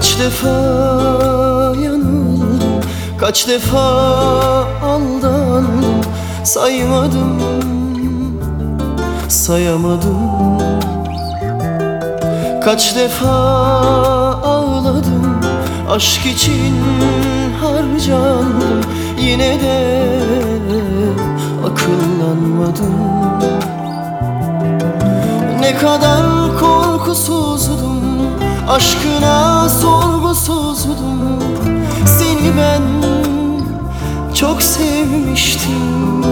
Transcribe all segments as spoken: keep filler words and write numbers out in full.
Kaç defa yanıldım, kaç defa aldandım. Saymadım, sayamadım. Kaç defa ağladım, aşk için harcandım. Yine de akıllanmadım. Ne kadar korkusuzdum, aşkına sorgusuzdum. Seni ben çok sevmiştim.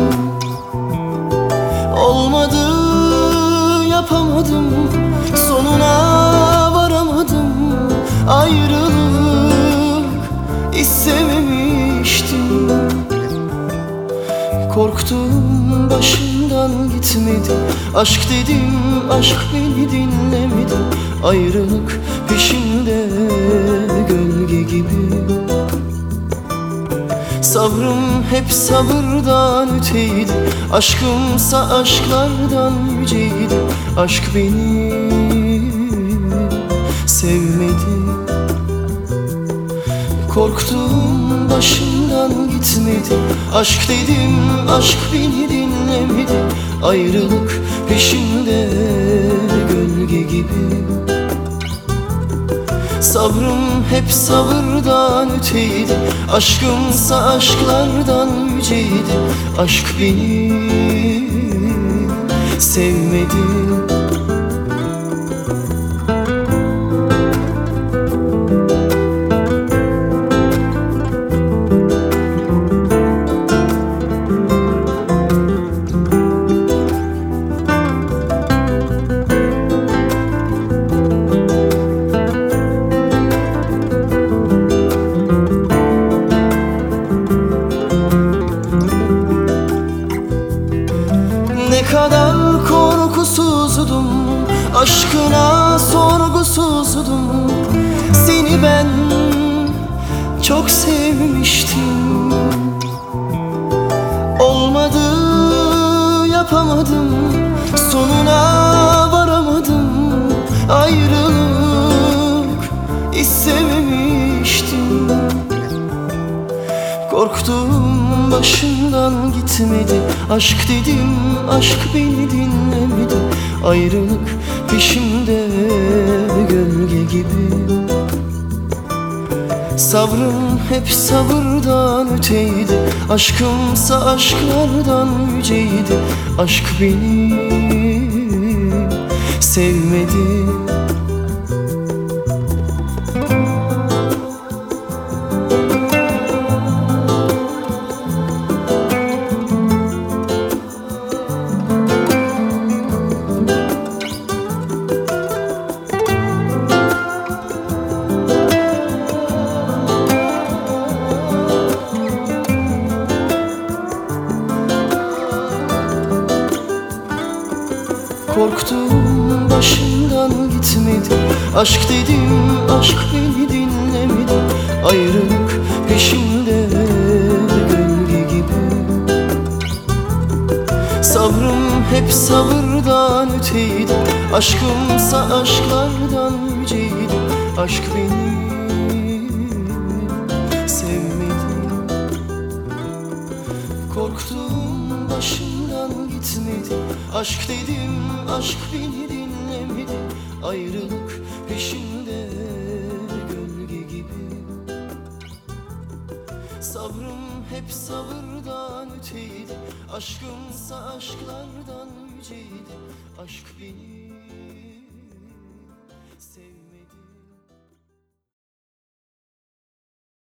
Olmadı, yapamadım, sonuna varamadım. Ayrılık istememiştim. Korktum, başımdan gitmedi. Aşk dedim, aşk beni dinlemedi. Ayrılık peşimde gölge gibi. Sabrım hep sabırdan öteydi. Aşkımsa aşklardan yüceydi. Aşk beni sevmedi. Korktum, başımdan gitmedi. Aşk dedim, aşk beni dinlemedi. Ayrılık peşimde gölge gibi. Sabrım hep sabırdan öteydi. Aşkımsa aşklardan yüceydi. Aşk beni sevmedi. Ne kadar korkusuzdum, aşkına sorgusuzdum. Seni ben çok sevmiştim. Olmadı, yapamadım, sonuna varamadım. Ayrılık istememiştim. Korktum, başımdan gitmedi. Aşk dedim, aşk beni dinlemedi. Ayrılık peşimde gölge gibi. Sabrım hep sabırdan öteydi. Aşkımsa aşklardan yüceydi. Aşk beni sevmedi. Korktum, başımdan gitmedi. Aşk dedim, aşk beni dinlemedi. Ayrılık peşimde gölge gibi. Sabrım hep sabırdan öteydi. Aşkımsa aşklardan yüceydi. Aşk beni sevmedi. Korktum, başımdan gitmedi. Aşk dedim, aşk beni dinlemedi. Ayrılık peşimde gölge gibi. Sabrım hep sabırdan öteydi. Aşkımsa aşklardan yüceydi. Aşk beni